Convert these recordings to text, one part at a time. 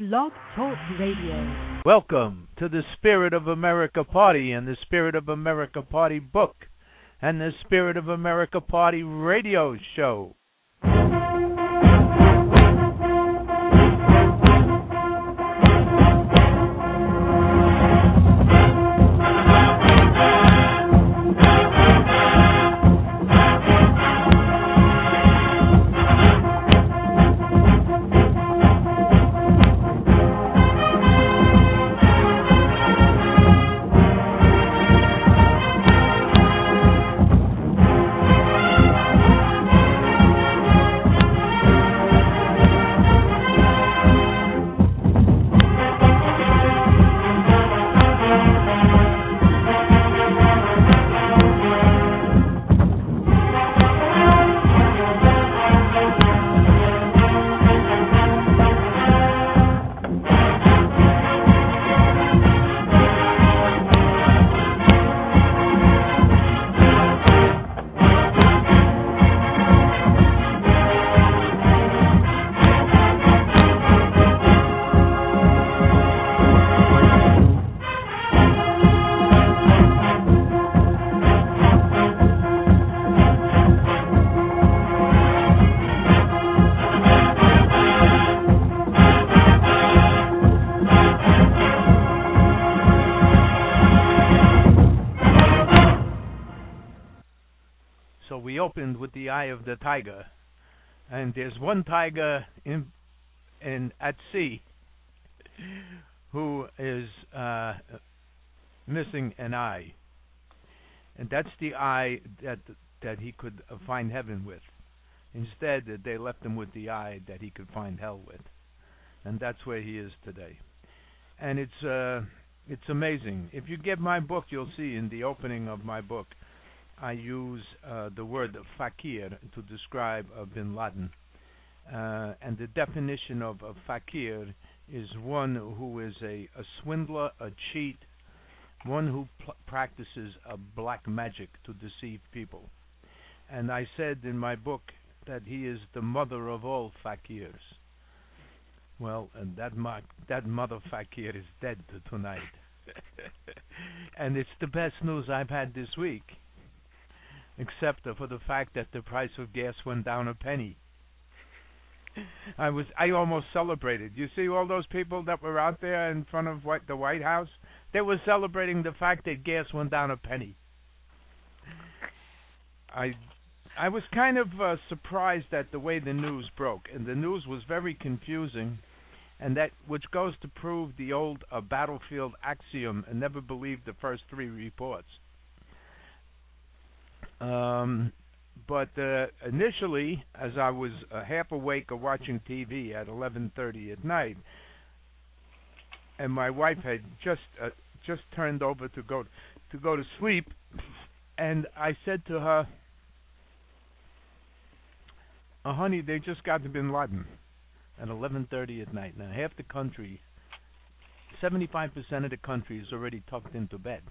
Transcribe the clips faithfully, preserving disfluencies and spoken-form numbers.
Blog Talk Radio. Welcome to the Spirit of America Party and the Spirit of America Party book and the Spirit of America Party radio show. Opened with the eye of the tiger, and there's one tiger in in at sea who is uh, missing an eye, and that's the eye that that he could uh, find heaven with. Instead, they left him with the eye that he could find hell with, and that's where he is today. And it's uh, it's amazing. If you get my book, you'll see in the opening of my book, I use uh, the word fakir to describe uh, bin Laden. Uh, and the definition of a fakir is one who is a, a swindler, a cheat, one who pl- practices a black magic to deceive people. And I said in my book that he is the mother of all fakirs. Well, and that, mo- that mother fakir is dead tonight. And it's the best news I've had this week, except for the fact that the price of gas went down a penny. I was I almost celebrated. You see all those people that were out there in front of what, the White House? They were celebrating the fact that gas went down a penny. I I was kind of uh, surprised at the way the news broke, and the news was very confusing, and that which goes to prove the old uh, battlefield axiom, and never believe the first three reports. Um, but uh, initially, as I was uh, half awake or watching T V at eleven thirty at night, and my wife had just uh, just turned over to go to go to sleep, and I said to her, oh, "Honey, they just got to bin Laden at eleven thirty at night. Now, half the country, seventy-five percent of the country is already tucked into bed."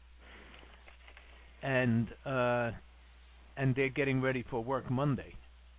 And uh, and they're getting ready for work Monday.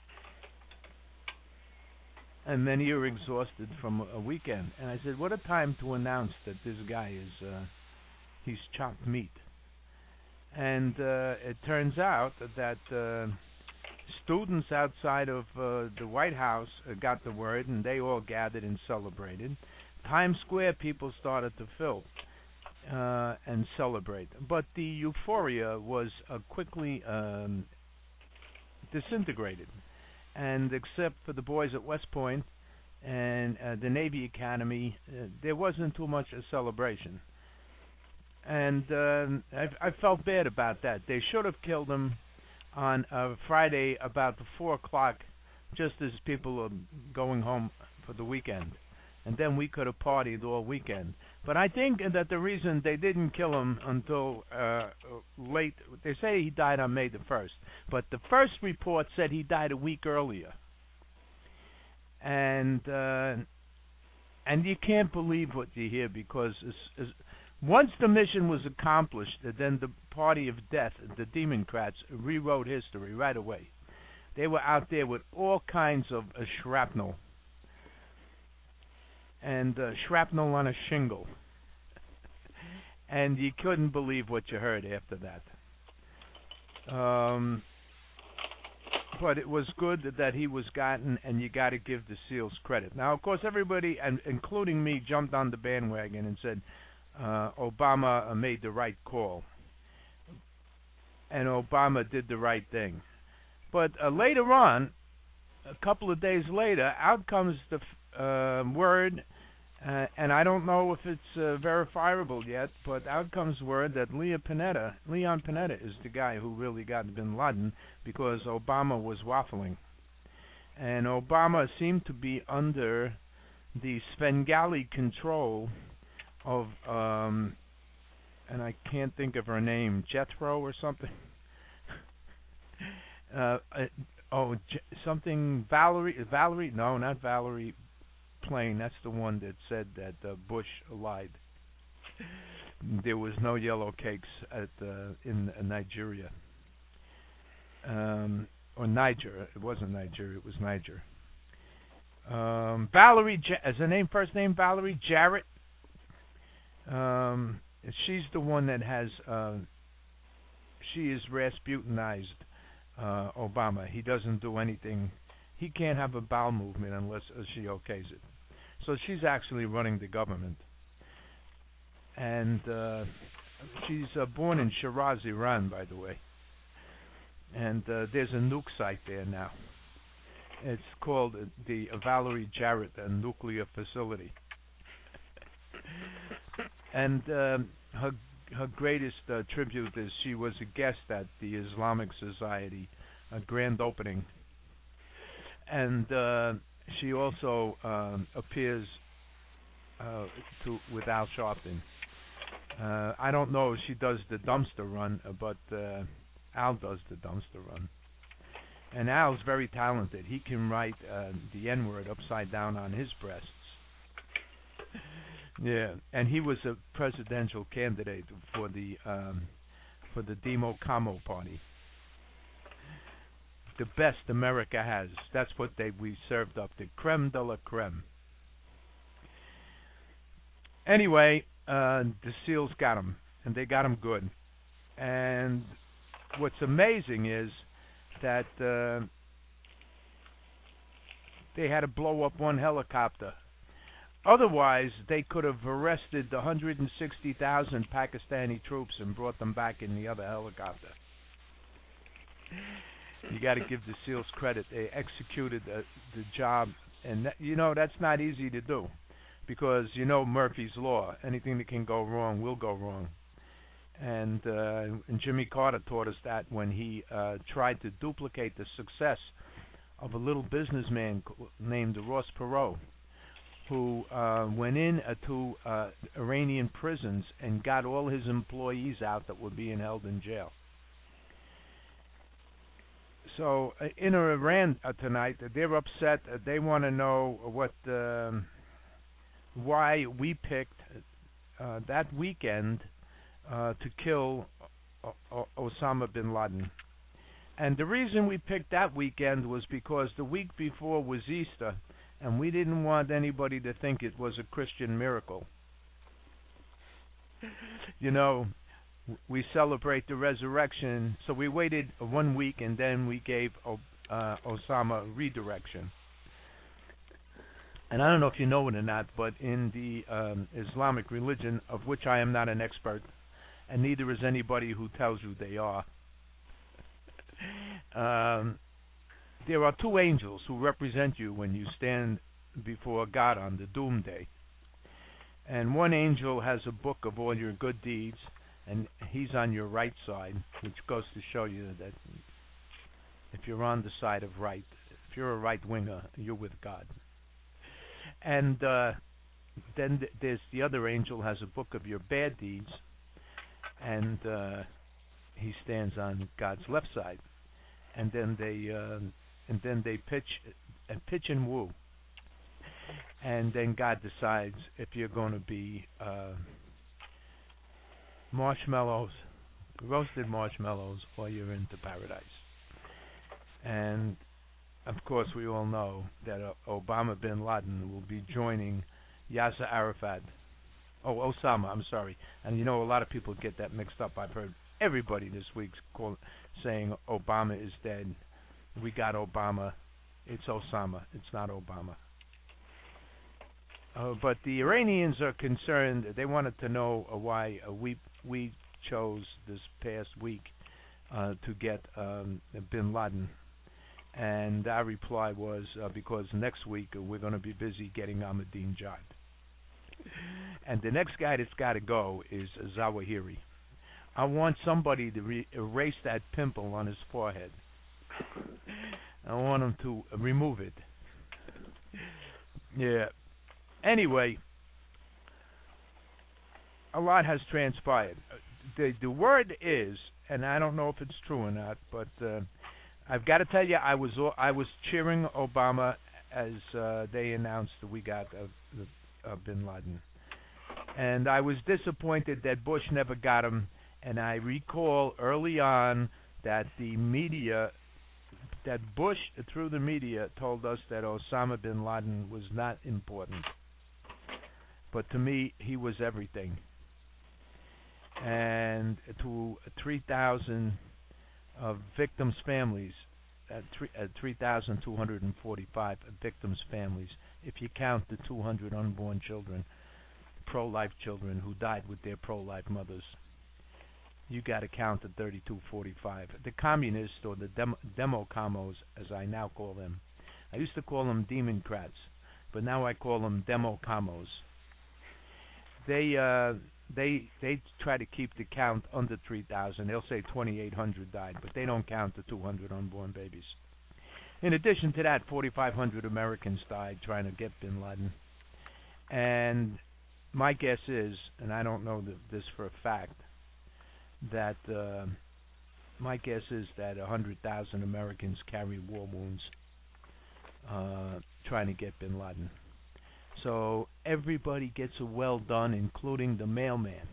And many are exhausted from a, a weekend. And I said, what a time to announce that this guy is, uh, he's chopped meat. And uh, it turns out that uh, students outside of uh, the White House uh, got the word, and they all gathered and celebrated. Times Square people started to fill. Uh, and celebrate. But the euphoria was uh, quickly um, disintegrated. And except for the boys at West Point and uh, the Navy Academy, uh, there wasn't too much a celebration. And uh, I, I felt bad about that. They should have killed him on uh, Friday about four o'clock, just as people are going home for the weekend. And then we could have partied all weekend. But I think that the reason they didn't kill him until uh, late, they say he died on May the first, but the first report said he died a week earlier. And uh, and you can't believe what you hear, because as, as, once the mission was accomplished, then the party of death, the Democrats, rewrote history right away. They were out there with all kinds of uh, shrapnel. and uh, shrapnel on a shingle. And you couldn't believe what you heard after that. Um, but it was good that he was gotten, and you got to give the SEALs credit. Now, of course, everybody, and including me, jumped on the bandwagon and said uh, Obama uh, made the right call, and Obama did the right thing. But uh, later on, a couple of days later, out comes the uh, word, uh, and I don't know if it's uh, verifiable yet, but out comes word that Leon Panetta, Leon Panetta is the guy who really got bin Laden because Obama was waffling. And Obama seemed to be under the Svengali control of, um, and I can't think of her name, Jethro or something. uh, uh, oh, J- something Valerie, Valerie, no, not Valerie Plane. That's the one that said that uh, Bush lied. There was no yellow cakes at uh, in uh, Nigeria. Um, or Niger. It wasn't Nigeria. It was Niger. Um, Valerie, ja- is her name first name Valerie Jarrett? Um, she's the one that has. Uh, she is Rasputinized uh, Obama. He doesn't do anything. He can't have a bowel movement unless uh, she okays it. So she's actually running the government, and uh, she's uh, born in Shiraz, Iran, by the way. And uh, there's a nuke site there now. It's called uh, the Valerie Jarrett uh, Nuclear Facility. And um, her her greatest uh, tribute is she was a guest at the Islamic Society uh, grand opening, and uh, she also um, appears uh, to with Al Sharpton. Uh, I don't know if she does the dumpster run, uh, but uh, Al does the dumpster run. And Al's very talented. He can write uh, the N-word upside down on his breasts. Yeah, and he was a presidential candidate for the um, for the Demo Camo Party. The best America has. That's what they we served up, the creme de la creme. Anyway, uh, the SEALs got him, and they got him good. And what's amazing is that uh, they had to blow up one helicopter. Otherwise, they could have arrested the one hundred sixty thousand Pakistani troops and brought them back in the other helicopter. You got to give the SEALs credit. They executed the, the job, and that, you know that's not easy to do, because you know Murphy's Law. Anything that can go wrong will go wrong. And, uh, and Jimmy Carter taught us that when he uh, tried to duplicate the success of a little businessman named Ross Perot, who uh, went in uh, to uh, Iranian prisons and got all his employees out that were being held in jail. So uh, in Iran uh, tonight, uh, they're upset. Uh, they want to know what, um, why we picked uh, that weekend uh, to kill o- o- Osama bin Laden. And the reason we picked that weekend was because the week before was Easter, and we didn't want anybody to think it was a Christian miracle. You know, we celebrate the resurrection, so we waited one week and then we gave uh, Osama redirection. And I don't know if you know it or not, but in the um, Islamic religion, of which I am not an expert, and neither is anybody who tells you they are, um, there are two angels who represent you when you stand before God on the doom day. And one angel has a book of all your good deeds, and he's on your right side, which goes to show you that if you're on the side of right, if you're a right winger, you're with God. And uh, then th- there's the other angel has a book of your bad deeds, and uh, he stands on God's left side. And then they uh, and then they pitch and pitch and woo. And then God decides if you're going to be uh, marshmallows, roasted marshmallows, or you're into paradise. And of course, we all know that uh, Osama bin Laden will be joining Yasser Arafat. Oh, Osama. I'm sorry. And you know, a lot of people get that mixed up. I've heard everybody this week call, saying Obama is dead. We got Obama. It's Osama. It's not Obama. Uh, but the Iranians are concerned. They wanted to know uh, why uh, we we chose this past week uh, to get um, Bin Laden, and our reply was uh, because next week uh, we're going to be busy getting Ahmadinejad, and the next guy that's got to go is Zawahiri. I want somebody to re- erase that pimple on his forehead. I want him to remove it. Yeah. Anyway, a lot has transpired. The the word is, and I don't know if it's true or not, but uh, I've got to tell you, I was I was cheering Obama as uh, they announced that we got uh, uh, Bin Laden, and I was disappointed that Bush never got him. And I recall early on that the media, that Bush through the media told us that Osama bin Laden was not important. But to me, he was everything. And to three thousand uh, victims' families, at three thousand two hundred forty-five victims' families, if you count the two hundred unborn children, pro-life children who died with their pro-life mothers, you got to count the thirty-two forty-five. The communists, or the dem- demo-commos, as I now call them. I used to call them Democrats, but now I call them demo-commos. They uh, they they try to keep the count under three thousand. They'll say twenty-eight hundred died, but they don't count the two hundred unborn babies. In addition to that, forty-five hundred Americans died trying to get Bin Laden. And my guess is, and I don't know this for a fact, that uh, my guess is that one hundred thousand Americans carry war wounds uh, trying to get Bin Laden. So everybody gets a well done, including the mailman.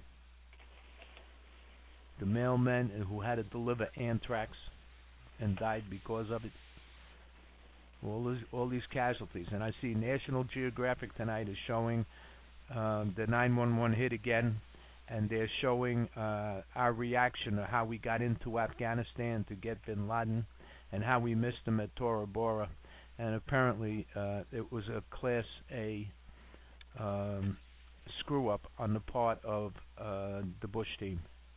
The mailman who had to deliver anthrax and died because of it. All these, all these casualties. And I see National Geographic tonight is showing um, the nine one one hit again, and they're showing uh, our reaction to how we got into Afghanistan to get Bin Laden and how we missed him at Tora Bora. And apparently uh, it was a Class A um, screw-up on the part of uh, the Bush team.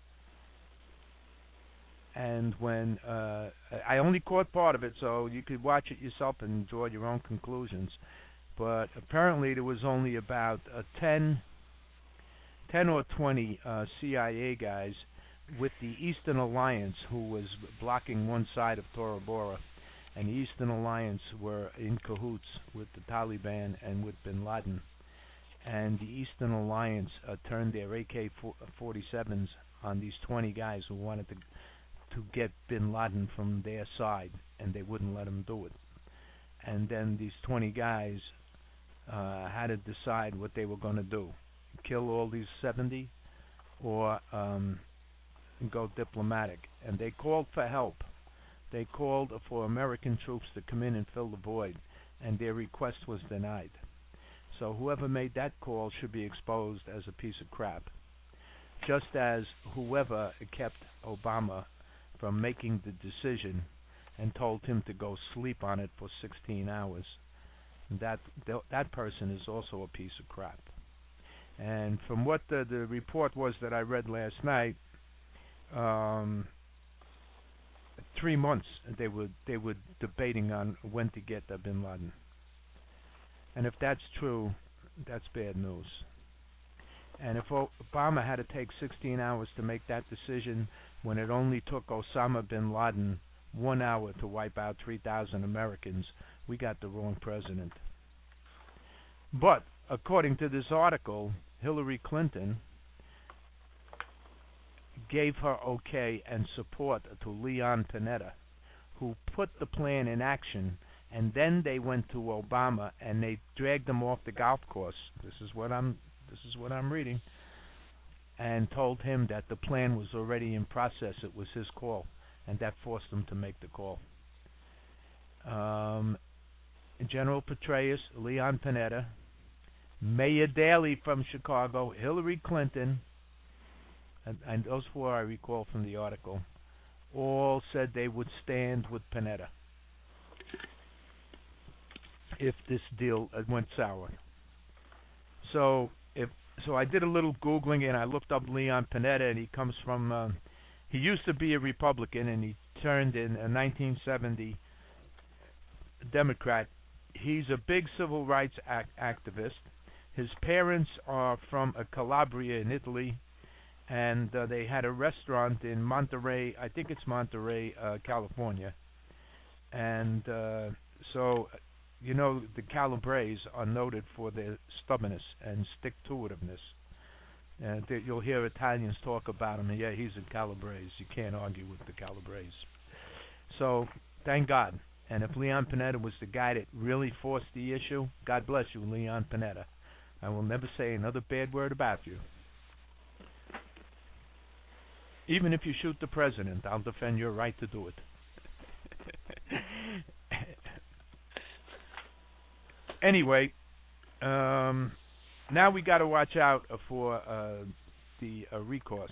And when uh, I only caught part of it, so you could watch it yourself and draw your own conclusions. But apparently there was only about uh, ten, ten or twenty uh, C I A guys with the Eastern Alliance who was blocking one side of Tora Bora. And the Eastern Alliance were in cahoots with the Taliban and with Bin Laden. And the Eastern Alliance uh, turned their A K forty-sevens on these twenty guys who wanted to to get Bin Laden from their side, and they wouldn't let him do it. And then these twenty guys uh, had to decide what they were going to do: kill all these seventy, or um, go diplomatic. And they called for help. They called for American troops to come in and fill the void, and their request was denied. So whoever made that call should be exposed as a piece of crap, just as whoever kept Obama from making the decision and told him to go sleep on it for sixteen hours. That that person is also a piece of crap. And from what the, the report was that I read last night, um, three months they were they were debating on when to get uh, Bin Laden. And if that's true, that's bad news. And if Obama had to take sixteen hours to make that decision, when it only took Osama bin Laden one hour to wipe out three thousand Americans, we got the wrong president. But according to this article, Hillary Clinton gave her okay and support to Leon Panetta, who put the plan in action, and then they went to Obama and they dragged him off the golf course. This is what I'm this is what I'm reading. And told him that the plan was already in process. It was his call, and that forced him to make the call. Um, General Petraeus, Leon Panetta, Mayor Daley from Chicago, Hillary Clinton, and, and those four I recall from the article, all said they would stand with Panetta if this deal uh, went sour. So if so, I did a little googling and I looked up Leon Panetta, and he comes from. Uh, he used to be a Republican, and he turned in uh, nineteen seventy Democrat. He's a big civil rights act- activist. His parents are from uh, Calabria in Italy, and uh, they had a restaurant in Monterey. I think it's Monterey, uh, California. And uh, so, you know, the Calabres are noted for their stubbornness and stick-to-itiveness. And they, you'll hear Italians talk about him. And yeah, he's a Calabrese. You can't argue with the Calabrese. So, thank God. And if Leon Panetta was the guy that really forced the issue, God bless you, Leon Panetta. I will never say another bad word about you. Even if you shoot the president, I'll defend your right to do it. Anyway, um, now we got to watch out for uh, the uh, recourse.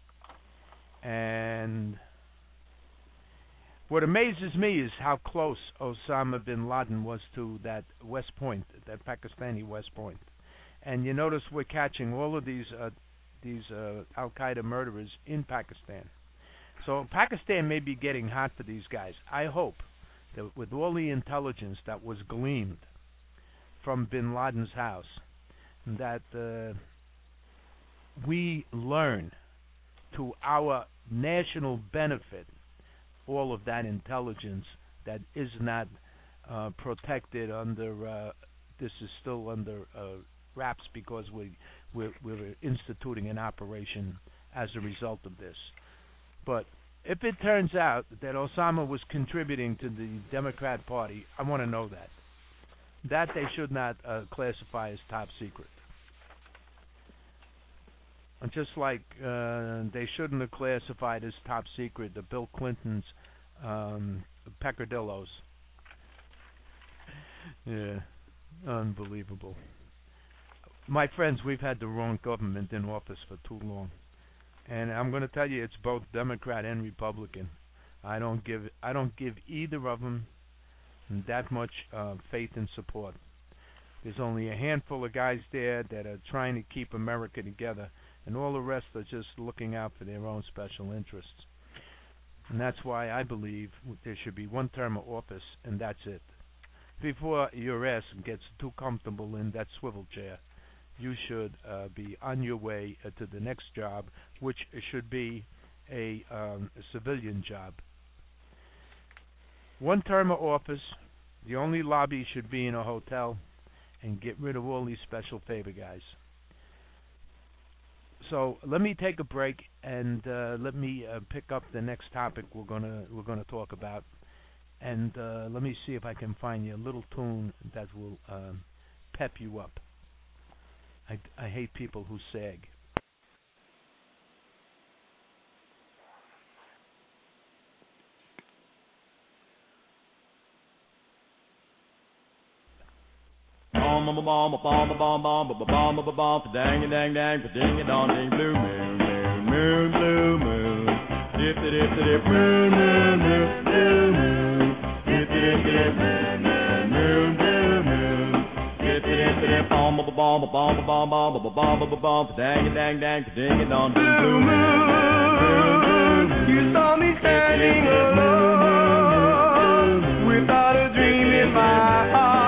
And what amazes me is how close Osama bin Laden was to that West Point, that Pakistani West Point. And you notice we're catching all of these uh, these uh, Al Qaeda murderers in Pakistan. So Pakistan may be getting hot for these guys. I hope that with all the intelligence that was gleaned from bin Laden's house, that uh, we learn to our national benefit all of that intelligence that is not uh, protected under, uh, this is still under uh, wraps because we, we're, we're instituting an operation as a result of this. But if it turns out that Osama was contributing to the Democrat Party, I want to know that. That they should not uh, classify as top secret. And just like uh, they shouldn't have classified as top secret the Bill Clinton's um, peccadillos. Yeah, unbelievable. My friends, we've had the wrong government in office for too long. And I'm going to tell you, it's both Democrat and Republican. I don't give I don't give either of them that much uh, faith and support. There's only a handful of guys there that are trying to keep America together, and all the rest are just looking out for their own special interests. And that's why I believe there should be one term of office, and that's it. Before your ass gets too comfortable in that swivel chair, you should uh, be on your way uh, to the next job, which should be a, um, a civilian job. One term of office, the only lobby should be in a hotel, and get rid of all these special favor guys. So let me take a break, and uh, let me uh, pick up the next topic we're gonna we're gonna talk about, and uh, let me see if I can find you a little tune that will um, pep you up. I, I hate people who sag. Bomb bomb bomb bomb bomb bomb bomb bomb bomb dang dang dang ding it on ding blue moon moon moon blue moon dip dip dip moon moon moon blue moon dip dip dip moon moon moon blue moon dip dip dip bomb bomb bomb bomb bomb bomb bomb bomb dang dang dang ding it on ding blue moon. You saw me standing alone without a dream in my heart.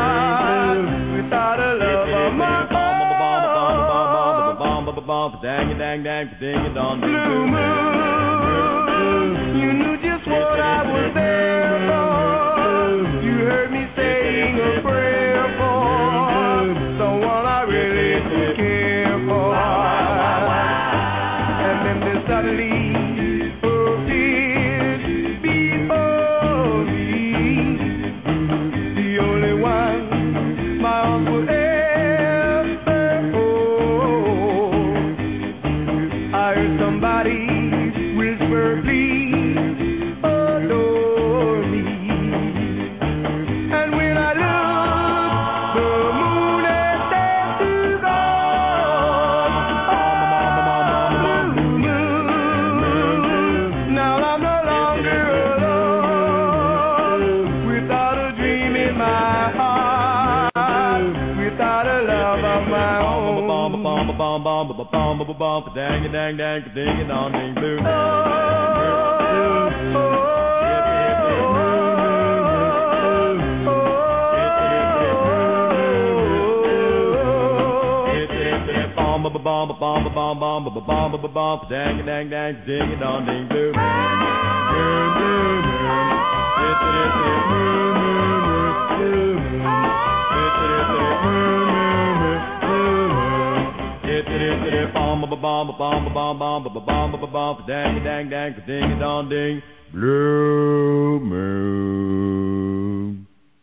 Dang dang dang ding it on blue moon. You knew just what I was there for. You heard me saying a prayer for someone I really did care for. And then there suddenly appeared before me the only one my arms would ever. Somebody whisper, please adore me. And when I look all of my own. Bomb, bomb, bomb, bomb, bomb, bomb, bomb, bomb, dang, dang, dang, ding, dong, ding, blue. Bomb, bomb, bomb, bomb, bomb, bomb, bomb, bomb, bomb, dang, dang, dang, ding, dong, ding, blue. Moon, blue moon. Bomb, bomb, bomb, bomb, bomb, bomb, bomb, bomb, dang, dang, dang, ding, dong, ding, blue moon.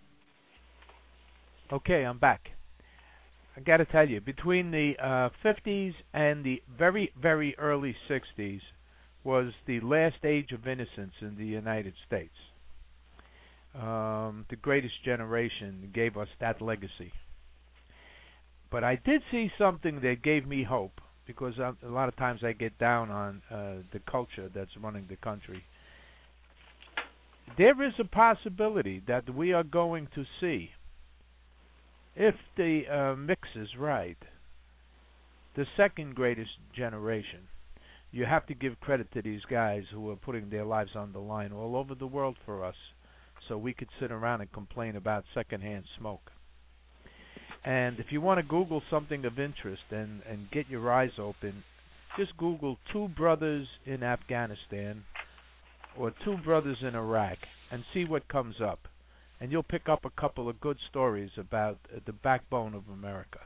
Okay, I'm back. I got to tell you, between the uh, fifties and the very, very early sixties was the last age of innocence in the United States. Um, the greatest generation gave us that legacy. But I did see something that gave me hope, because a lot of times I get down on uh, the culture that's running the country. There is a possibility that we are going to see, if the uh, mix is right, the second greatest generation. You have to give credit to these guys who are putting their lives on the line all over the world for us, so we could sit around and complain about secondhand smoke. And if you want to Google something of interest and, and get your eyes open, just Google two brothers in Afghanistan or two brothers in Iraq and see what comes up. And you'll pick up a couple of good stories about uh, the backbone of America.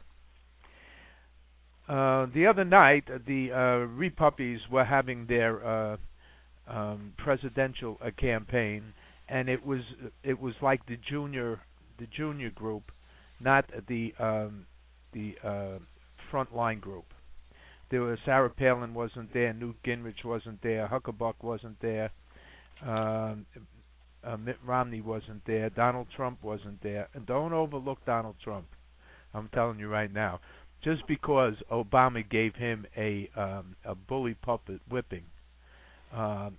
Uh, the other night, the uh, Repuppies were having their uh, um, presidential uh, campaign, and it was it was like the junior the junior group, not the um, the uh, frontline group. There was Sarah Palin wasn't there, Newt Gingrich wasn't there, Huckabee wasn't there, um, uh, Mitt Romney wasn't there, Donald Trump wasn't there. And don't overlook Donald Trump. I'm telling you right now, just because Obama gave him a um, a bully puppet whipping, um,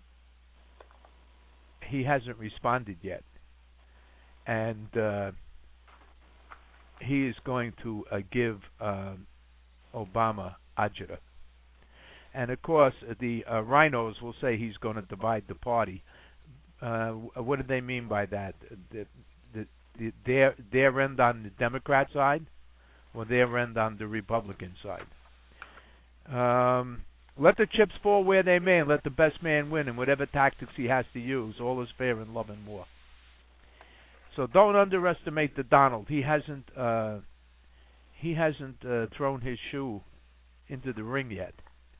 he hasn't responded yet, and uh, he is going to uh, give uh, Obama agita. And of course, the uh, rhinos will say he's going to divide the party. Uh, what do they mean by that? The, the, the, their their end on the Democrat side, or their end on the Republican side? Um, let the chips fall where they may, and let the best man win. And whatever tactics he has to use, all is fair in love and war. So don't underestimate the Donald. He hasn't uh, he hasn't uh, thrown his shoe into the ring yet.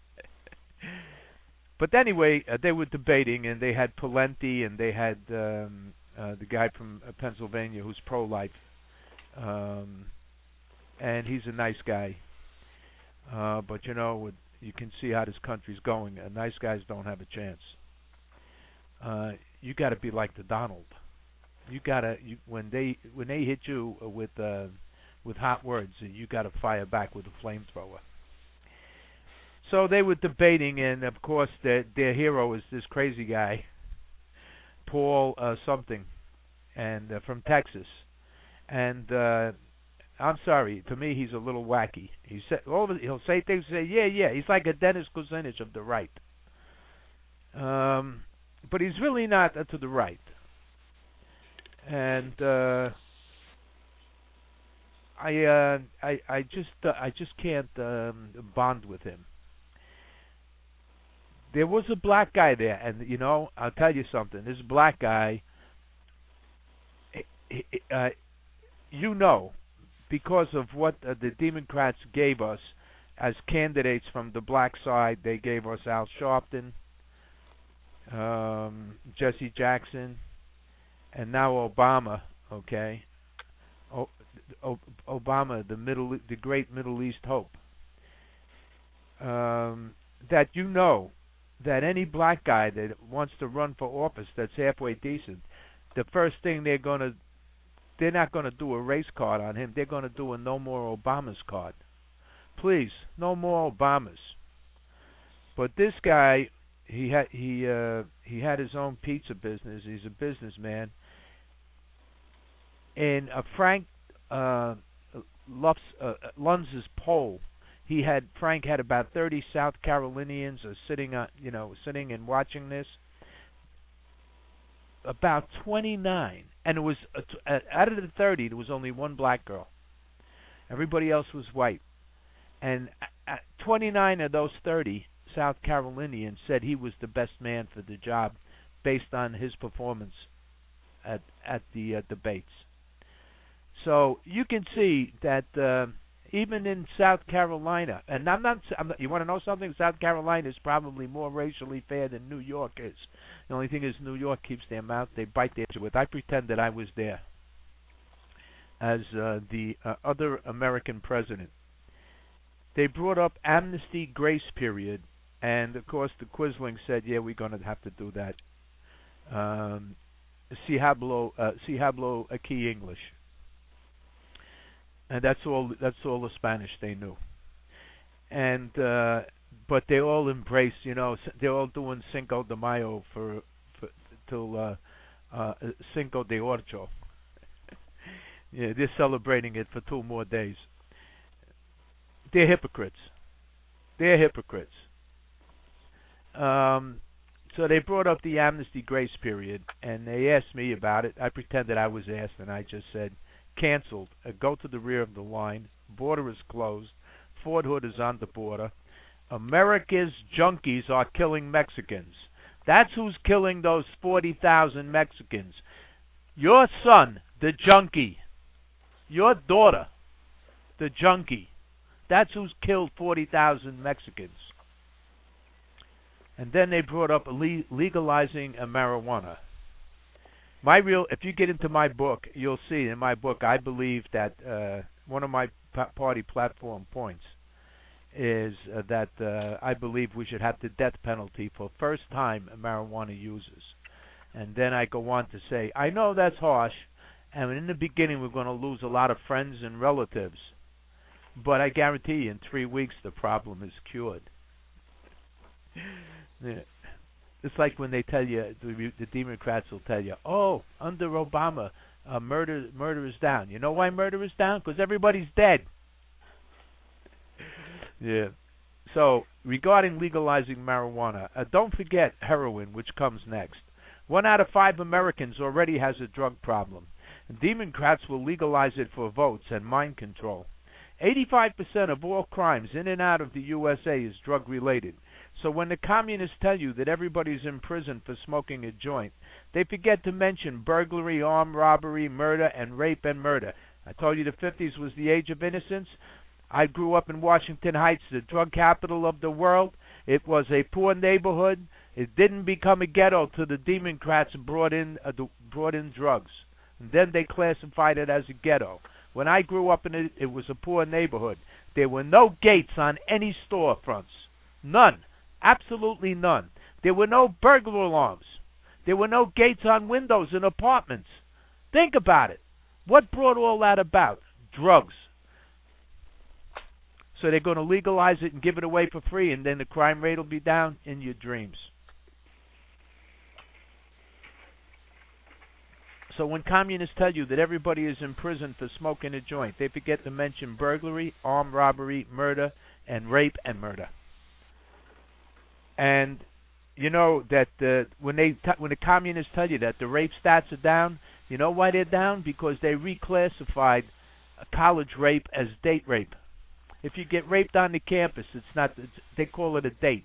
But anyway, uh, they were debating, and they had Pawlenty, and they had um, uh, the guy from uh, Pennsylvania who's pro-life, um, and he's a nice guy. Uh, but you know, with, you can see how this country's going. Uh, nice guys don't have a chance. Uh, you got to be like the Donald. You gotta you, when they when they hit you with uh, with hot words, you got to fire back with a flamethrower. So they were debating, and of course their their hero is this crazy guy, Paul uh, something, and uh, from Texas. And uh, I'm sorry, to me he's a little wacky. He said, all of it, he'll say things, say yeah, yeah. He's like a Dennis Kucinich of the right, um, but he's really not uh, to the right. And uh, I, uh, I, I just, uh, I just can't um, bond with him. There was a black guy there, and you know, I'll tell you something. This black guy, he, he, uh, you know, because of what uh, the Democrats gave us as candidates from the black side, they gave us Al Sharpton, um, Jesse Jackson, and now Obama. Okay, o- o- Obama, the middle, the great Middle East hope. Um, that you know. That any black guy that wants to run for office that's halfway decent, the first thing they're gonna, they're not gonna do a race card on him. They're gonna do a no more Obamas card. Please, no more Obamas. But this guy, he had he uh, he had his own pizza business. He's a businessman. In a frank uh, Luft's, uh, Lunz's poll, he had Frank had about thirty South Carolinians uh, sitting on, you know, sitting and watching this. About twenty-nine, and it was uh, t- uh, out of the thirty, there was only one black girl. Everybody else was white, and uh, twenty-nine of those thirty South Carolinians said he was the best man for the job, based on his performance at at the uh, debates. So you can see that uh, even in South Carolina, and I'm not, I'm not, you want to know something? South Carolina is probably more racially fair than New York is. The only thing is New York keeps their mouth, they bite their tongue with. I pretend that I was there as uh, the uh, other American president. They brought up amnesty grace period, and of course the Quisling said, yeah, we're going to have to do that. Um, si hablo, uh, si hablo aquí English. And that's all. That's all the Spanish they knew. And uh, but they all embraced. You know, they're all doing Cinco de Mayo for, for till uh, uh, Cinco de Ocho. Yeah, they're celebrating it for two more days. They're hypocrites. They're hypocrites. Um, so they brought up the amnesty grace period, and they asked me about it. I pretended I was asked, and I just said, canceled. Uh, go to the rear of the line. Border is closed. Fort Hood is on the border. America's junkies are killing Mexicans. That's who's killing those forty thousand Mexicans. Your son, the junkie. Your daughter, the junkie. That's who's killed forty thousand Mexicans. And then they brought up le- legalizing a marijuana. My real, if you get into my book, you'll see in my book, I believe that uh, one of my p- party platform points is uh, that uh, I believe we should have the death penalty for first-time marijuana users. And then I go on to say, I know that's harsh, and in the beginning we're going to lose a lot of friends and relatives, but I guarantee you in three weeks the problem is cured. Yeah. It's like when they tell you, the, the Democrats will tell you, oh, under Obama, uh, murder murder is down. You know why murder is down? Because everybody's dead. Yeah. So, regarding legalizing marijuana, uh, don't forget heroin, which comes next. One out of five Americans already has a drug problem. Democrats will legalize it for votes and mind control. eighty-five percent of all crimes in and out of the U S A is drug-related. So when the communists tell you that everybody's in prison for smoking a joint, they forget to mention burglary, armed robbery, murder, and rape and murder. I told you the fifties was the age of innocence. I grew up in Washington Heights, the drug capital of the world. It was a poor neighborhood. It didn't become a ghetto till the Democrats brought in uh, brought in drugs. And then they classified it as a ghetto. When I grew up in it, it was a poor neighborhood. There were no gates on any storefronts. None. Absolutely none. There were no burglar alarms. There were no gates on windows in apartments. Think about it. What brought all that about? Drugs. So they're going to legalize it and give it away for free, and then the crime rate will be down in your dreams. So when communists tell you that everybody is in prison for smoking a joint, they forget to mention burglary, armed robbery, murder, and rape and murder. And you know that uh, when they t- when the communists tell you that the rape stats are down, you know why they're down? Because they reclassified college rape as date rape. If you get raped on the campus, it's not. It's, they call it a date.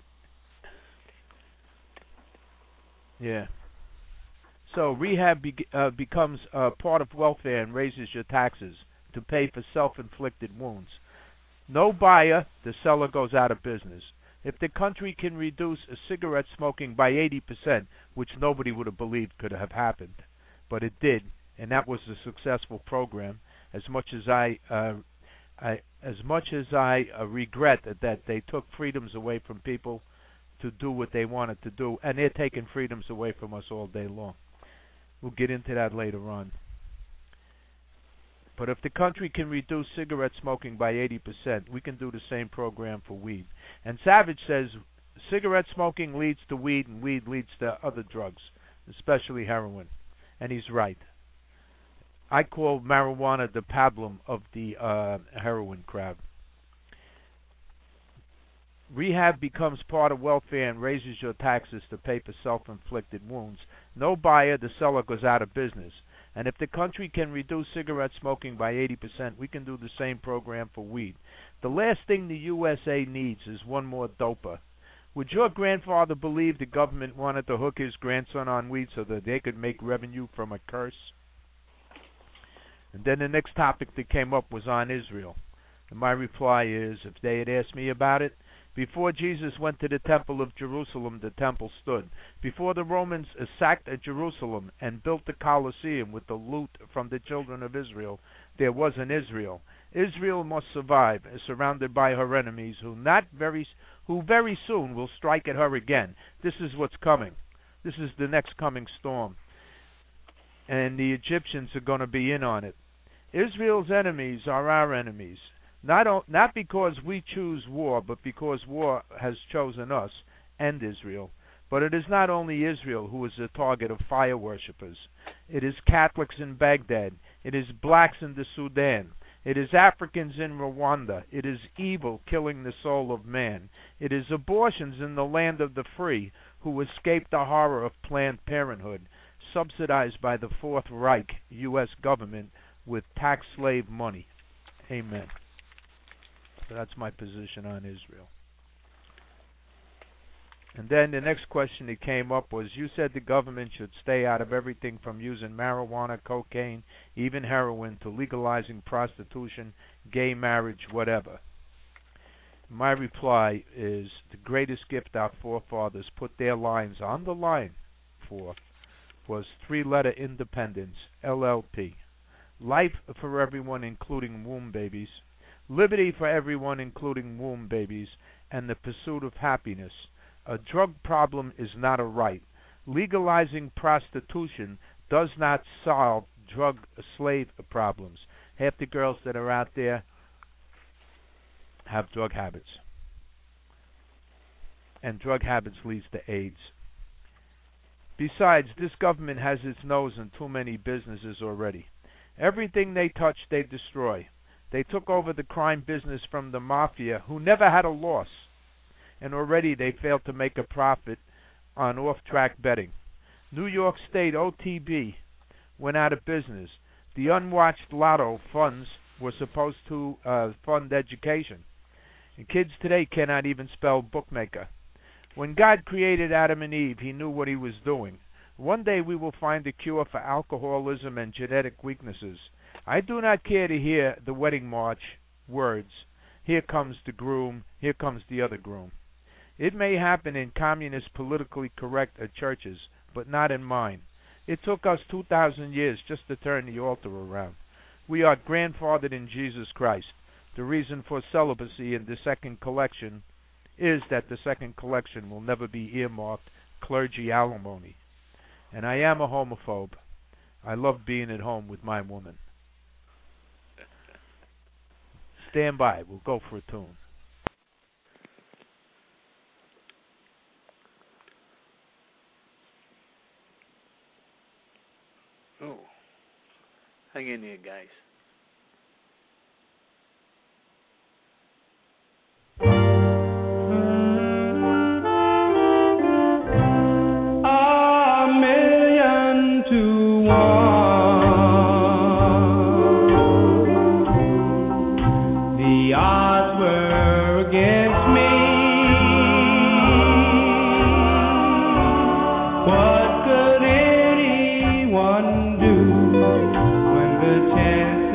Yeah. So rehab be- uh, becomes uh, part of welfare and raises your taxes to pay for self-inflicted wounds. No buyer, the seller goes out of business. If the country can reduce cigarette smoking by eighty percent, which nobody would have believed could have happened, but it did, and that was a successful program. As much as I, uh, I as much as I uh, regret that, that they took freedoms away from people to do what they wanted to do, and they're taking freedoms away from us all day long. We'll get into that later on. But if the country can reduce cigarette smoking by eighty percent, we can do the same program for weed. And Savage says cigarette smoking leads to weed, and weed leads to other drugs, especially heroin. And he's right. I call marijuana the pablum of the uh, heroin crowd. Rehab becomes part of welfare and raises your taxes to pay for self-inflicted wounds. No buyer, the seller goes out of business. And if the country can reduce cigarette smoking by eighty percent, we can do the same program for weed. The last thing the U S A needs is one more doper. Would your grandfather believe the government wanted to hook his grandson on weed so that they could make revenue from a curse? And then the next topic that came up was on Israel. And my reply is, if they had asked me about it, before Jesus went to the temple of Jerusalem, the temple stood. Before the Romans sacked Jerusalem and built the Colosseum with the loot from the children of Israel, there was an Israel. Israel must survive, surrounded by her enemies, who not very, who very soon will strike at her again. This is what's coming. This is the next coming storm. And the Egyptians are going to be in on it. Israel's enemies are our enemies. Not, not because we choose war, but because war has chosen us and Israel. But it is not only Israel who is the target of fire worshippers. It is Catholics in Baghdad. It is blacks in the Sudan. It is Africans in Rwanda. It is evil killing the soul of man. It is abortions in the land of the free who escaped the horror of Planned Parenthood, subsidized by the Fourth Reich U S government with tax slave money. Amen. So that's my position on Israel. And then the next question that came up was, you said the government should stay out of everything from using marijuana, cocaine, even heroin, to legalizing prostitution, gay marriage, whatever. My reply is, the greatest gift our forefathers put their lives on the line for was three-letter independence, L L P. Life for everyone, including womb babies. Liberty for everyone, including womb babies, and the pursuit of happiness. A drug problem is not a right. Legalizing prostitution does not solve drug slave problems. Half the girls that are out there have drug habits. And drug habits leads to AIDS. Besides, this government has its nose in too many businesses already. Everything they touch, they destroy. They took over the crime business from the mafia, who never had a loss. And already they failed to make a profit on off-track betting. New York State O T B went out of business. The unwatched lotto funds were supposed to uh, fund education. And kids today cannot even spell bookmaker. When God created Adam and Eve, he knew what he was doing. One day we will find a cure for alcoholism and genetic weaknesses. I do not care to hear the wedding march words, here comes the groom, here comes the other groom. It may happen in communist politically correct churches, but not in mine. It took us two thousand years just to turn the altar around. We are grandfathered in Jesus Christ. The reason for celibacy in the second collection is that the second collection will never be earmarked clergy alimony. And I am a homophobe. I love being at home with my woman. Stand by. We'll go for a tune. Oh, hang in there, guys. A million to one. The odds were against me. What could anyone do when the chance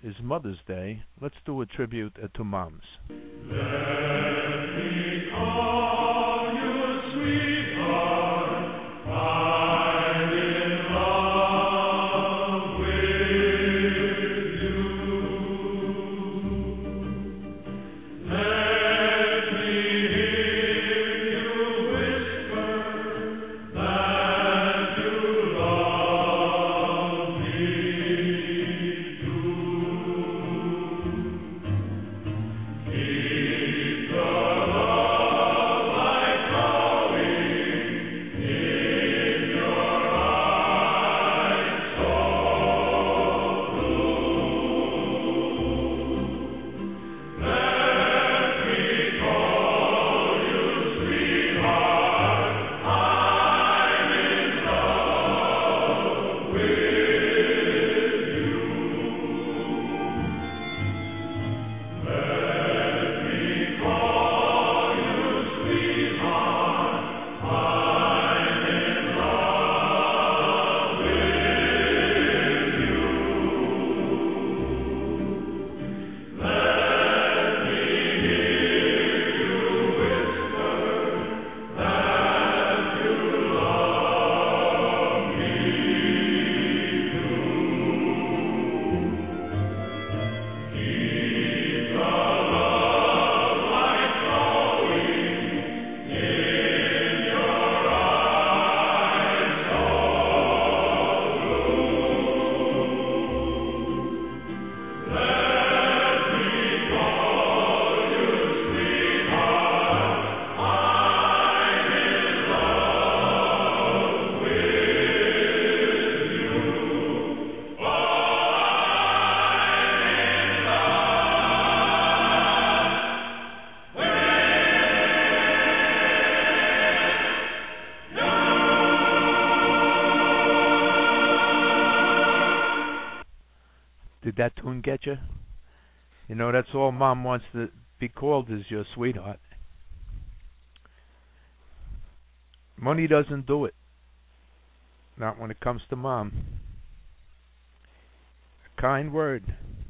is Mother's Day, let's do a tribute uh, to moms. Let me call you sweetheart. I'm in love with you. Let me hear you whisper that you love me too. Keep the love light glowing in your eyes so blue. Let me call you sweetheart. I'm in love with you. Let me call you sweetheart. I'm in love with you. Let me hear you whisper that you love me too. Keep the love light glowing in your eyes so blue. Let me call you sweetheart. I'm in love with you. Oh, I'm in love with Did that tune get you? You know, that's all Mom wants to be called is your sweetheart. Money doesn't do it. Not when it comes to Mom. A kind word.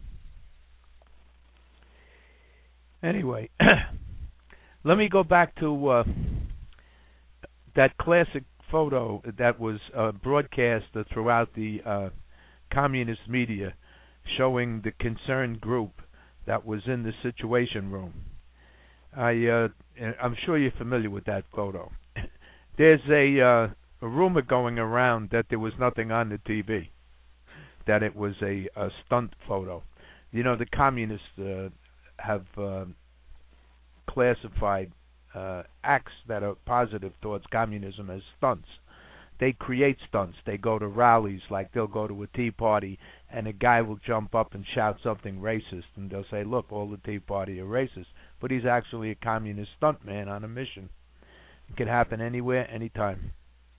Anyway, let me go back to uh, that classic photo that was uh, broadcast uh, throughout the uh, communist media, showing the concerned group that was in the Situation Room. I, uh, I'm sure you're familiar with that photo. There's a, uh, a rumor going around that there was nothing on the T V, that it was a, a stunt photo. You know, the communists uh, have uh, classified uh, acts that are positive towards communism as stunts. They create stunts. They go to rallies, like they'll go to a Tea Party, and a guy will jump up and shout something racist, and they'll say, look, all the Tea Party are racist. But he's actually a communist stuntman on a mission. It can happen anywhere, anytime.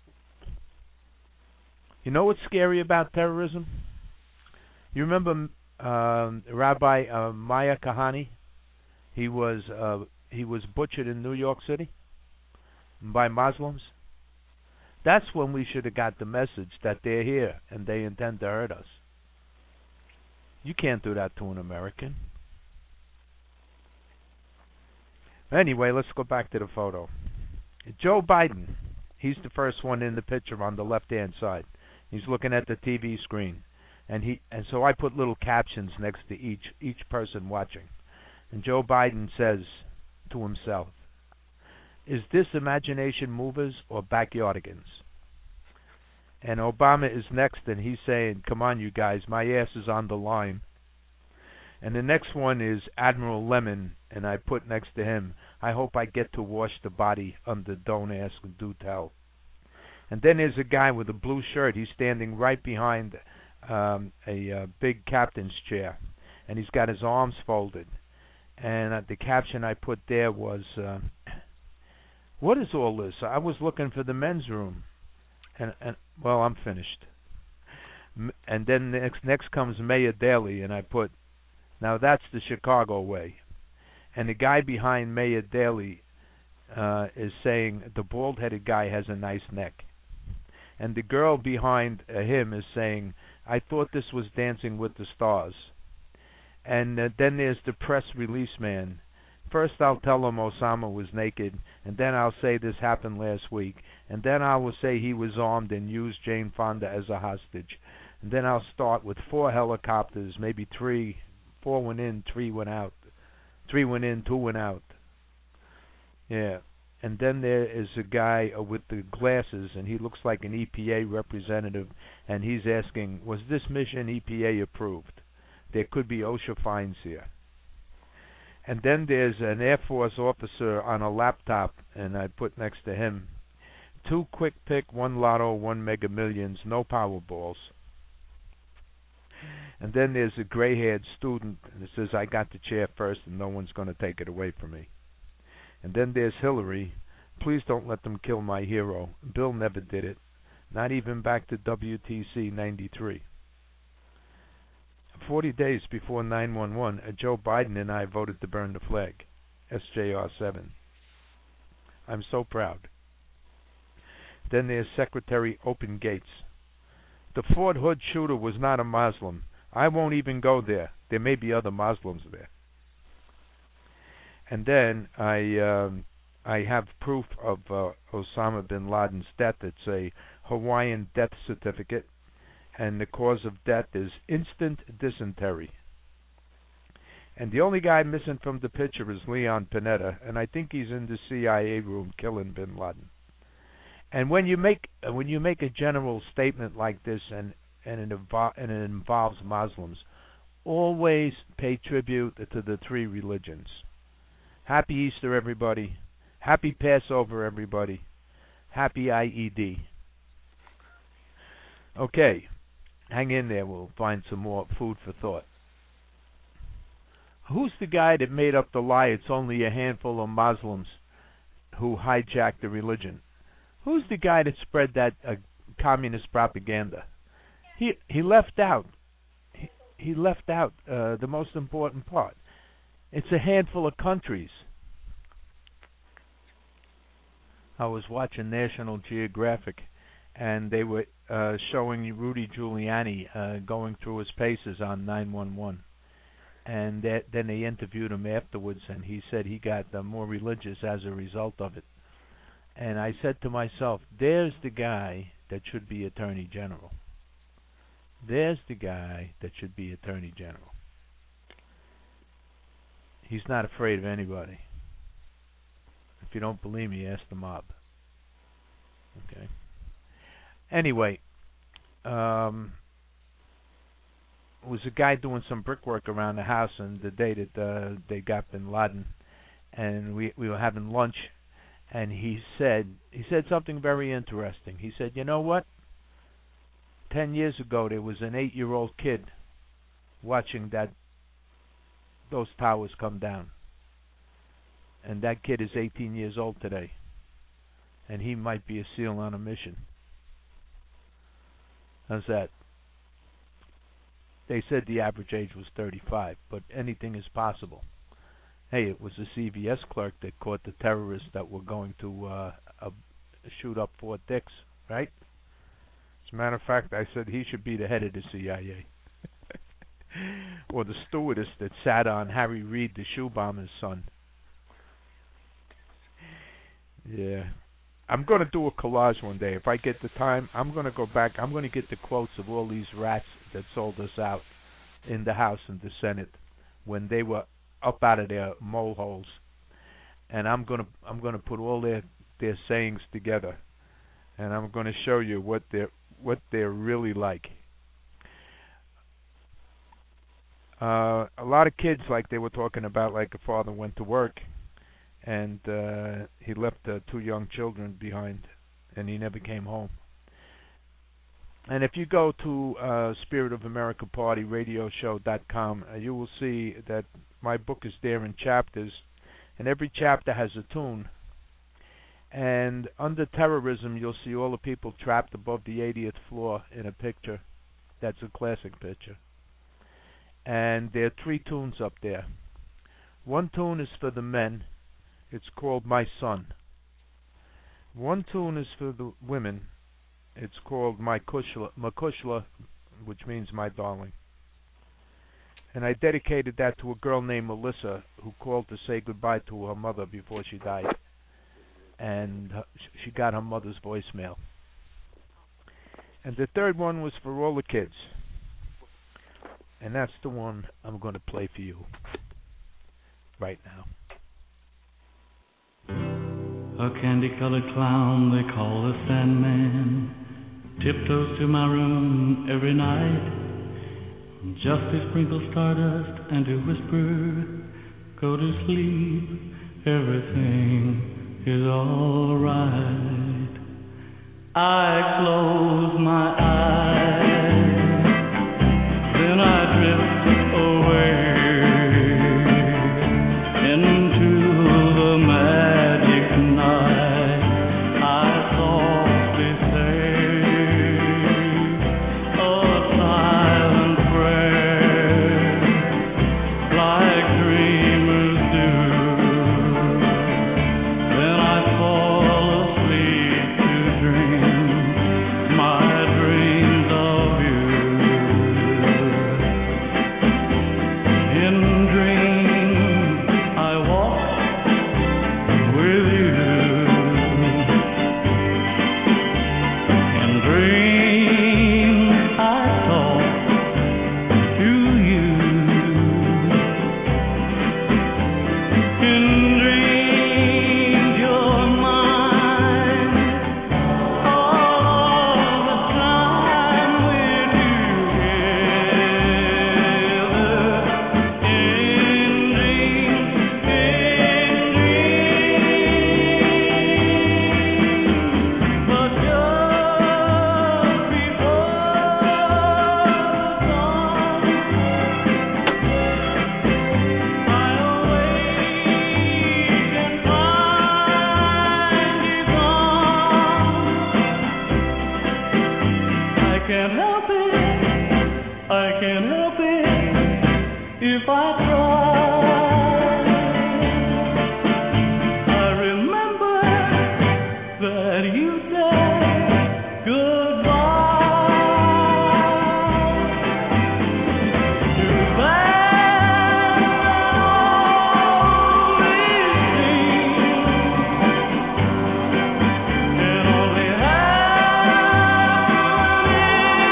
You know what's scary about terrorism? You remember um, Rabbi uh, Maya Kahani? He was uh, he was butchered in New York City by Muslims. That's when we should have got the message that they're here and they intend to hurt us. You can't do that to an American. Anyway, let's go back to the photo. Joe Biden, he's the first one in the picture on the left-hand side. He's looking at the T V screen, and he and so I put little captions next to each each person watching. And Joe Biden says to himself, "Is this imagination movers or backyardigans?" And Obama is next, and he's saying, "Come on, you guys, my ass is on the line." And the next one is Admiral Lemon, and I put next to him, "I hope I get to wash the body under Don't Ask and Do Tell." And then there's a guy with a blue shirt. He's standing right behind um, a uh, big captain's chair, and he's got his arms folded. And uh, the caption I put there was, uh, "What is all this? I was looking for the men's room." And, and well, I'm finished. M- and then next next comes Mayor Daley, and I put, "Now that's the Chicago way." And the guy behind Mayor Daley uh, is saying, "The bald-headed guy has a nice neck." And the girl behind uh, him is saying, "I thought this was Dancing with the Stars." And uh, then there's the press release man. First I'll tell him Osama was naked, and then I'll say this happened last week, and then I will say he was armed and used Jane Fonda as a hostage. And then I'll start with four helicopters, maybe three, four went in, three went out. Three went in, two went out. Yeah. And then there is a guy uh, with the glasses, and he looks like an E P A representative, and he's asking, was this mission E P A approved? There could be OSHA fines here. And then there's an Air Force officer on a laptop, and I put next to him, two quick pick, one lotto, one mega millions, no Powerballs. And then there's a gray-haired student that says, I got the chair first and no one's going to take it away from me. And then there's Hillary. Please don't let them kill my hero. Bill never did it. Not even back to W T C ninety-three. Forty days before nine one one, uh, Joe Biden and I voted to burn the flag. S J R seven. I'm so proud. Then there's Secretary Open Gates. The Fort Hood shooter was not a Muslim. I won't even go there. There may be other Muslims there. And then I um, I have proof of uh, Osama bin Laden's death. It's a Hawaiian death certificate, and the cause of death is instant dysentery. And the only guy missing from the picture is Leon Panetta, and I think he's in the C I A room killing bin Laden. And when you make when you make a general statement like this, and and it, invo- and it involves Muslims, always pay tribute to the three religions. Happy Easter, everybody. Happy Passover, everybody. Happy I E D. Okay, hang in there. We'll find some more food for thought. Who's the guy that made up the lie it's only a handful of Muslims who hijacked the religion? Who's the guy that spread that uh, communist propaganda? He he left out. He, he left out uh, the most important part. It's a handful of countries. I was watching National Geographic, and they were uh, showing Rudy Giuliani uh, going through his paces on nine one one. And that, then they interviewed him afterwards, and he said he got uh, more religious as a result of it. And I said to myself, there's the guy that should be Attorney General. There's the guy that should be Attorney General. He's not afraid of anybody. If you don't believe me, ask the mob. Okay. Anyway, um, was a guy doing some brickwork around the house, and the day that uh, they got bin Laden, and we we were having lunch, and he said he said something very interesting. He said, "You know what? Ten years ago, there was an eight-year-old kid watching that those towers come down, and that kid is eighteen years old today, and he might be a SEAL on a mission." How's that? They said the average age was thirty-five, but anything is possible. Hey, it was a C V S clerk that caught the terrorists that were going to uh, uh, shoot up Fort Dix, right? As a matter of fact, I said he should be the head of the C I A. Or the stewardess that sat on Harry Reid, the shoe bomber's son. Yeah. I'm going to do a collage one day. If I get the time, I'm going to go back. I'm going to get the quotes of all these rats that sold us out in the House and the Senate when they were up out of their mole holes. And I'm going to I'm going to put all their their sayings together, and I'm going to show you what they're what they're really like. Uh, a lot of kids, like they were talking about, like a father went to work, and uh, he left uh, two young children behind, and he never came home. And if you go to uh, Spirit of America Party Radio Show dot com, uh, you will see that my book is there in chapters, and every chapter has a tune. And under terrorism, you'll see all the people trapped above the eightieth floor in a picture. That's a classic picture. And there are three tunes up there. One tune is for the men. It's called My Son. One tune is for the women. It's called My Kushla, Makushla, which means My Darling. and I dedicated that to a girl named Melissa who called to say goodbye to her mother before she died, and uh, she got her mother's voicemail. And the third one was for all the kids, and that's the one I'm going to play for you right now. A candy-colored clown they call the Sandman tiptoes to my room every night, just to sprinkle stardust and to whisper, go to sleep, everything is all right. I close my eyes, then I drift away into the magic night. I softly say a silent prayer, like dreamers do. Then I fall asleep to dream my dreams of you. In dreams I walk with you. In dreams I talk to you. In dreams you're mine all the time we're together. In dreams, in dreams, but just before the sun, I awake and find you gone. I can't help it, I can't help it if I try. I remember that you said goodbye. Too bad all these things can only happen in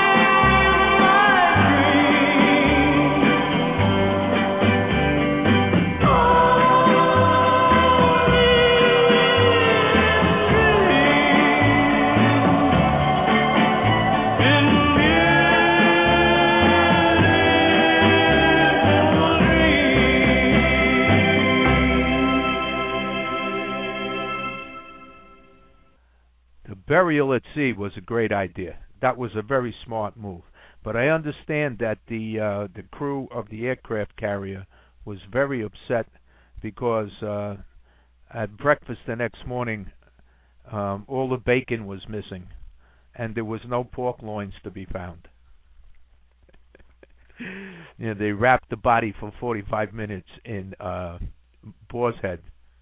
my The burial at sea was a great idea. That was a very smart move. But I understand that the uh, the crew of the aircraft carrier was very upset because uh, at breakfast the next morning, um, all the bacon was missing, and there was no pork loins to be found. You know, they wrapped the body for forty-five minutes in uh, boar's head.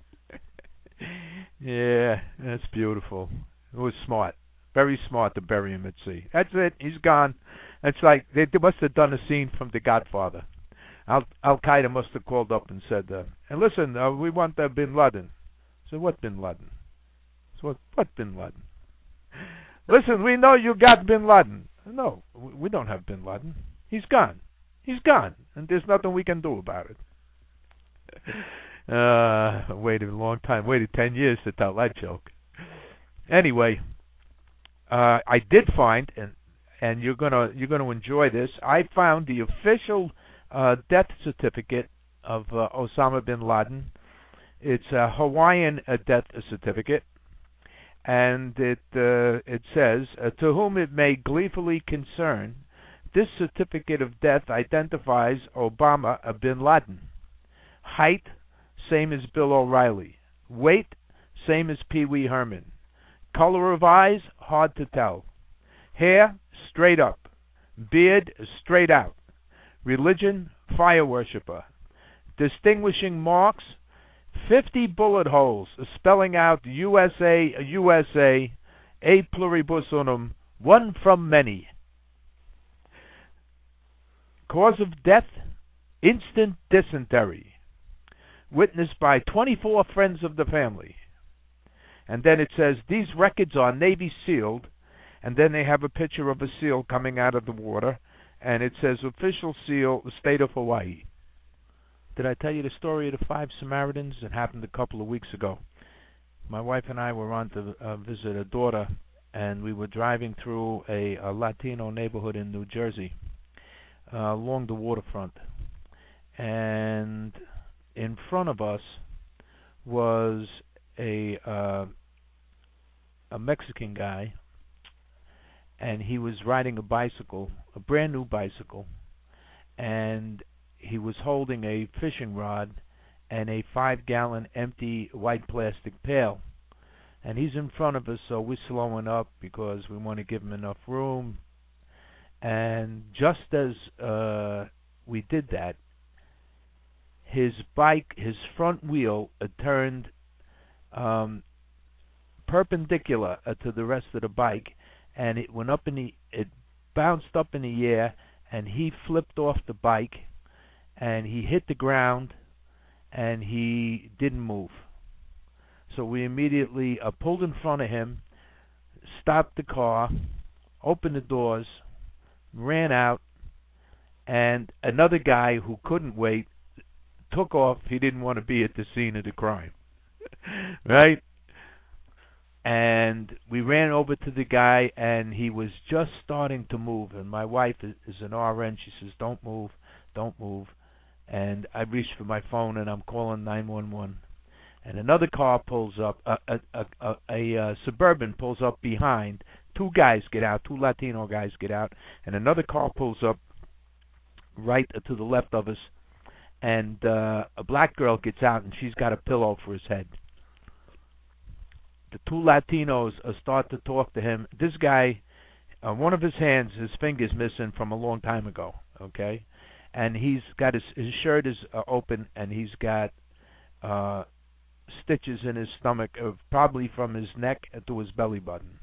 Yeah, that's beautiful. It was smart, very smart to bury him at sea. That's it. He's gone. It's like they, they must have done a scene from The Godfather. Al Al Qaeda must have called up and said, uh, "And listen, uh, we want uh, Bin Laden." So what Bin Laden? So what? What Bin Laden? Listen, we know you got Bin Laden. No, we don't have Bin Laden. He's gone. He's gone, and there's nothing we can do about it. Uh, waited a long time. Waited ten years to tell that joke. Anyway, uh, I did find, and and you're gonna you're gonna enjoy this. I found the official uh, death certificate of uh, Osama bin Laden. It's a Hawaiian uh, death certificate, and it uh, it says, uh, "To whom it may gleefully concern, this certificate of death identifies Obama uh, bin Laden. Height, same as Bill O'Reilly. Weight, same as Pee Wee Herman. Color of eyes, hard to tell. Hair, straight up. Beard, straight out. Religion, fire worshiper. Distinguishing marks, fifty bullet holes spelling out U S A, U S A, a pluribus unum, one from many. Cause of death, instant dysentery, witnessed by twenty-four friends of the family. And then it says, these records are Navy sealed, and then they have a picture of a seal coming out of the water, and it says, official seal, the state of Hawaii. Did I tell you the story of the five Samaritans? It happened a couple of weeks ago. My wife and I were on to uh, visit a daughter, and we were driving through a, a Latino neighborhood in New Jersey, uh, along the waterfront. And in front of us was a uh, a Mexican guy, and he was riding a bicycle, a brand new bicycle, and he was holding a fishing rod and a five-gallon empty white plastic pail. And he's in front of us, so we're slowing up because we want to give him enough room. And just as uh, we did that, his bike, his front wheel, uh, turned um, perpendicular uh, to the rest of the bike, and it went up in the, it bounced up in the air, and he flipped off the bike, and he hit the ground, and he didn't move. So we immediately uh, pulled in front of him, stopped the car, opened the doors, ran out, and another guy who couldn't wait took off. He didn't want to be at the scene of the crime. Right? And we ran over to the guy, and he was just starting to move. And my wife is, is an R N. She says, don't move, don't move. And I reached for my phone, and I'm calling nine one one. And another car pulls up, a, a, a, a, a, a Suburban pulls up behind. Two guys get out, two Latino guys get out, and another car pulls up right to the left of us, and uh, a black girl gets out, and she's got a pillow for his head. The two Latinos uh, start to talk to him. This guy, uh, one of his hands, his finger's missing from a long time ago, okay? And he's got his, his shirt is uh, open, and he's got uh, stitches in his stomach, uh, probably from his neck to his belly button.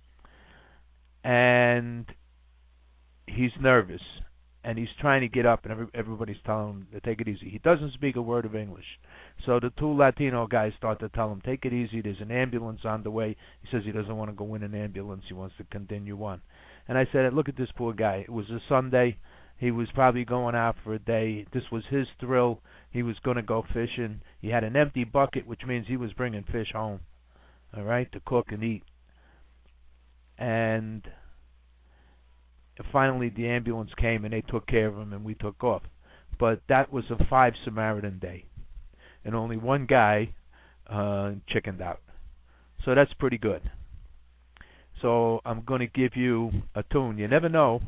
And he's nervous, and he's trying to get up, and every, everybody's telling him to take it easy. He doesn't speak a word of English. So the two Latino guys start to tell him, take it easy, there's an ambulance on the way. He says he doesn't want to go in an ambulance, he wants to continue on. And I said, look at this poor guy. It was a Sunday. He was probably going out for a day. This was his thrill. He was going to go fishing. He had an empty bucket, which means he was bringing fish home, all right, to cook and eat. And finally the ambulance came, and they took care of him, and we took off. But that was a five Samaritan day, and only one guy uh, chickened out. So that's pretty good. So I'm going to give you a tune. You never know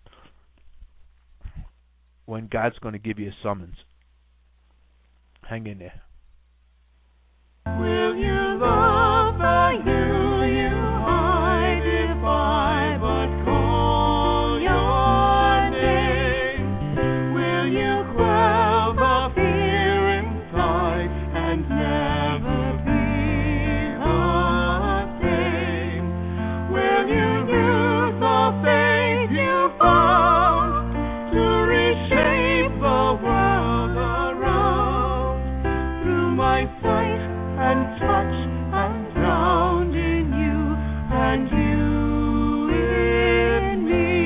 when God's going to give you a summons. Hang in there. Will you love or will you hide if I but call your name? Will you quell the fear inside and never be the same? Will you use the faith you found to reshape the world around through my sight and touch and drown in you and you in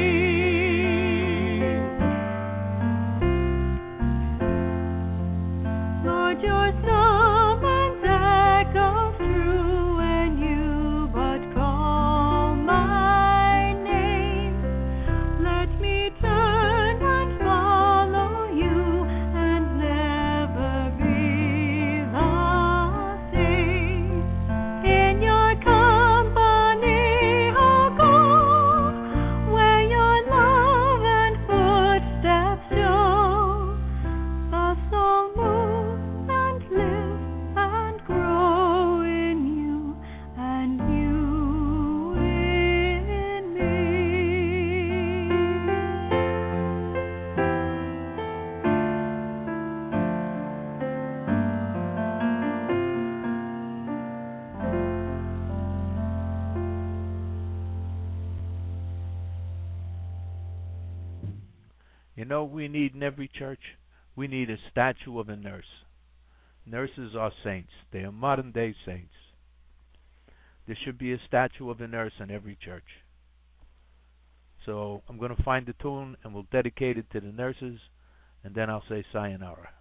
me? Lord, your summons echoes true when you but call my name. Let me turn and follow you and never be the same. In your company I'll go, where your love and footsteps show. The soul moves and lives and grows in you and you in me. You know what we need in every church? we need a statue of a nurse. Nurses are saints. They are modern day saints. There should be a statue of a nurse in every church. So I'm going to find the tune and we'll dedicate it to the nurses, and then I'll say sayonara.